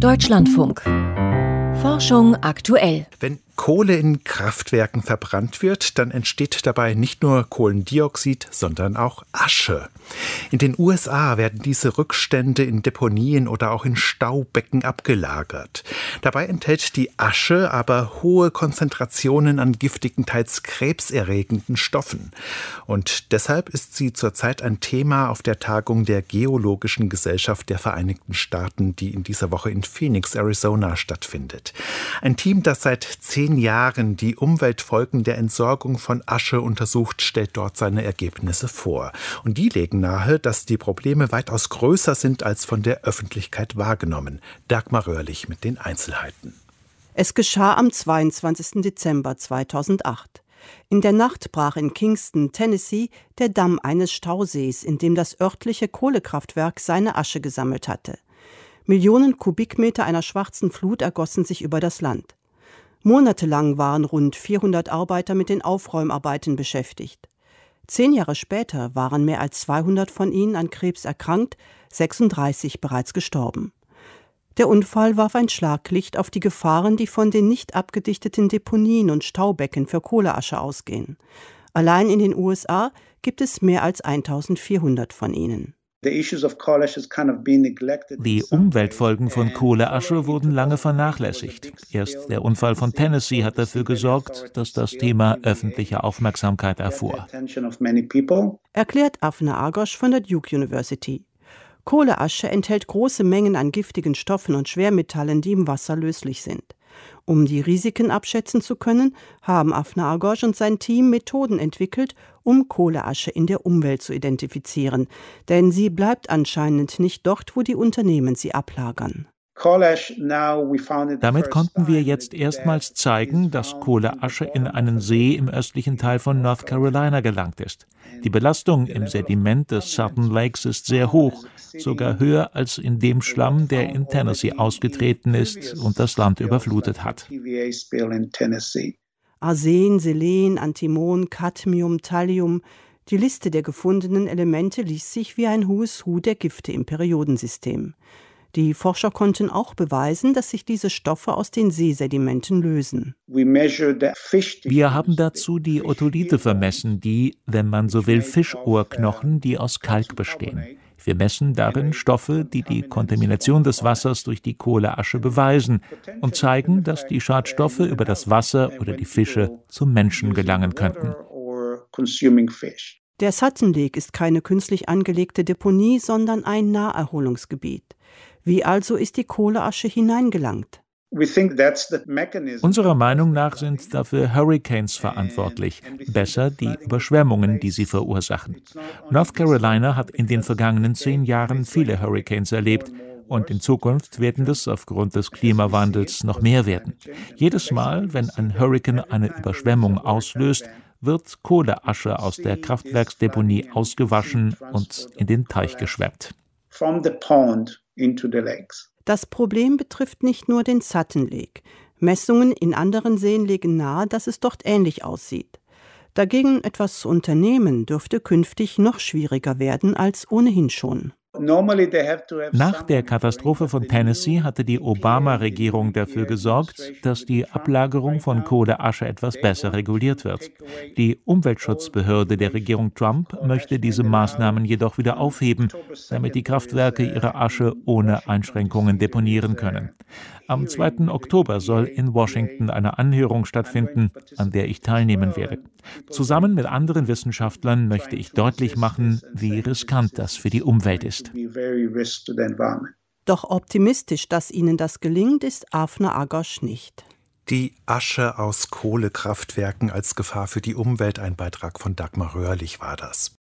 Deutschlandfunk. Forschung aktuell. Wenn Kohle in Kraftwerken verbrannt wird, dann entsteht dabei nicht nur Kohlendioxid, sondern auch Asche. In den USA werden diese Rückstände in Deponien oder auch in Staubecken abgelagert. Dabei enthält die Asche aber hohe Konzentrationen an giftigen, teils krebserregenden Stoffen. Und deshalb ist sie zurzeit ein Thema auf der Tagung der Geologischen Gesellschaft der Vereinigten Staaten, die in dieser Woche in Phoenix, Arizona stattfindet. Ein Team, das seit 10 Jahren die Umweltfolgen der Entsorgung von Asche untersucht, stellt dort seine Ergebnisse vor. Und die legen nahe, dass die Probleme weitaus größer sind als von der Öffentlichkeit wahrgenommen. Dagmar Röhrlich mit den Einzelheiten. Es geschah am 22. Dezember 2008. In der Nacht brach in Kingston, Tennessee, der Damm eines Stausees, in dem das örtliche Kohlekraftwerk seine Asche gesammelt hatte. Millionen Kubikmeter einer schwarzen Flut ergossen sich über das Land. Monatelang waren rund 400 Arbeiter mit den Aufräumarbeiten beschäftigt. 10 Jahre später waren mehr als 200 von ihnen an Krebs erkrankt, 36 bereits gestorben. Der Unfall warf ein Schlaglicht auf die Gefahren, die von den nicht abgedichteten Deponien und Staubecken für Kohleasche ausgehen. Allein in den USA gibt es mehr als 1400 von ihnen. Die Umweltfolgen von Kohleasche wurden lange vernachlässigt. Erst der Unfall von Tennessee hat dafür gesorgt, dass das Thema öffentliche Aufmerksamkeit erfuhr. Erklärt Avner Argosh von der Duke University. Kohleasche enthält große Mengen an giftigen Stoffen und Schwermetallen, die im Wasser löslich sind. Um die Risiken abschätzen zu können, haben Avner Argosh und sein Team Methoden entwickelt, um Kohleasche in der Umwelt zu identifizieren. Denn sie bleibt anscheinend nicht dort, wo die Unternehmen sie ablagern. Damit konnten wir jetzt erstmals zeigen, dass Kohleasche in einen See im östlichen Teil von North Carolina gelangt ist. Die Belastung im Sediment des Sutton Lakes ist sehr hoch, sogar höher als in dem Schlamm, der in Tennessee ausgetreten ist und das Land überflutet hat. Arsen, Selen, Antimon, Cadmium, Thallium. Die Liste der gefundenen Elemente liest sich wie ein Who's Who der Gifte im Periodensystem. Die Forscher konnten auch beweisen, dass sich diese Stoffe aus den Seesedimenten lösen. Wir haben dazu die Otolithe vermessen, die, wenn man so will, Fischohrknochen, die aus Kalk bestehen. Wir messen darin Stoffe, die die Kontamination des Wassers durch die Kohleasche beweisen und zeigen, dass die Schadstoffe über das Wasser oder die Fische zum Menschen gelangen könnten. Der Sutton Lake ist keine künstlich angelegte Deponie, sondern ein Naherholungsgebiet. Wie also ist die Kohleasche hineingelangt? Unserer Meinung nach sind dafür Hurricanes verantwortlich, besser die Überschwemmungen, die sie verursachen. North Carolina hat in den vergangenen 10 Jahren viele Hurricanes erlebt und in Zukunft werden es aufgrund des Klimawandels noch mehr werden. Jedes Mal, wenn ein Hurrikan eine Überschwemmung auslöst, wird Kohleasche aus der Kraftwerksdeponie ausgewaschen und in den Teich geschwemmt. Das Problem betrifft nicht nur den Sutton Lake. Messungen in anderen Seen legen nahe, dass es dort ähnlich aussieht. Dagegen etwas zu unternehmen, dürfte künftig noch schwieriger werden als ohnehin schon. Nach der Katastrophe von Tennessee hatte die Obama-Regierung dafür gesorgt, dass die Ablagerung von Kohleasche etwas besser reguliert wird. Die Umweltschutzbehörde der Regierung Trump möchte diese Maßnahmen jedoch wieder aufheben, damit die Kraftwerke ihre Asche ohne Einschränkungen deponieren können. Am 2. Oktober soll in Washington eine Anhörung stattfinden, an der ich teilnehmen werde. Zusammen mit anderen Wissenschaftlern möchte ich deutlich machen, wie riskant das für die Umwelt ist. Doch optimistisch, dass ihnen das gelingt, ist Avner Argosh nicht. Die Asche aus Kohlekraftwerken als Gefahr für die Umwelt, ein Beitrag von Dagmar Röhrlich war das.